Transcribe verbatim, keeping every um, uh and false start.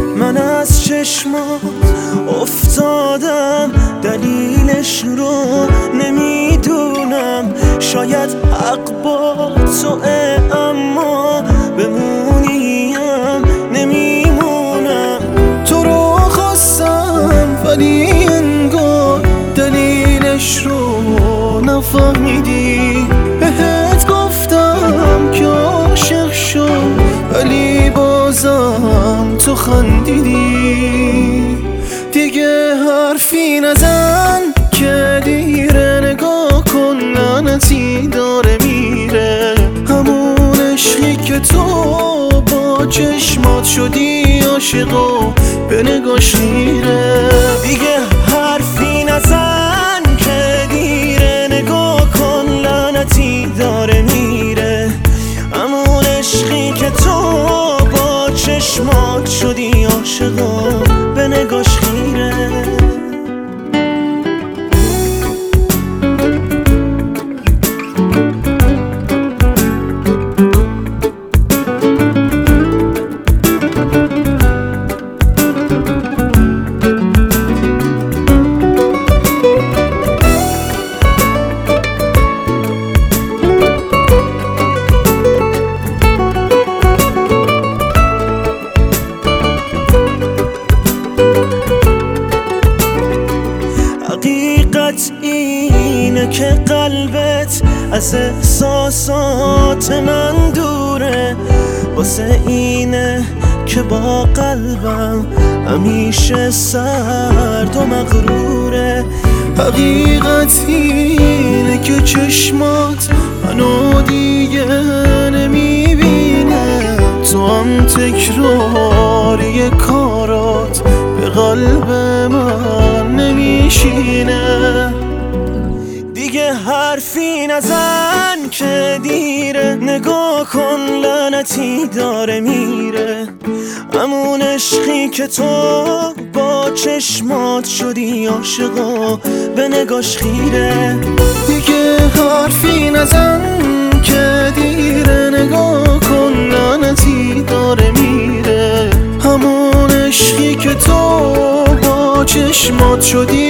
من از چشمات افتادم، دلیلش رو نمیدونم. شاید حق با توه اما بمونیم نمیمونم. تو رو خواستم ولی انگار دلیلش رو نفهمیدی. بهت گفتم که عاشق شد ولی بازم تو خندیدی. دیگه حرفی نزن که دیره، نگاه کن لعنتی داره میره. همون عشقی که تو با چشمات شدی عاشق و به نگاش میره. دیگه حرفی نزن که دیره، نگاه کن لعنتی داره میره. همون عشقی که تو با چشمات شدی عاشق و به نگاش خیره. حقیقت اینه که قلبت از احساسات من دوره. واسه اینه که با قلبم همیشه سرد و مغروره. حقیقت اینه که چشمات منو دیگه نمیبینه. تو هم تکراری کارات به قلب من نمیشینه. دیگه حرفی نزن که دیره، نگاه کن لعنتی داره میره. همون عشقی که تو با چشمات شدی عاشق و به نگاش خیره. دیگه حرفی نزن که دیره، نگاه کن لعنتی داره میره. همون عشقی که تو با چشمات شدی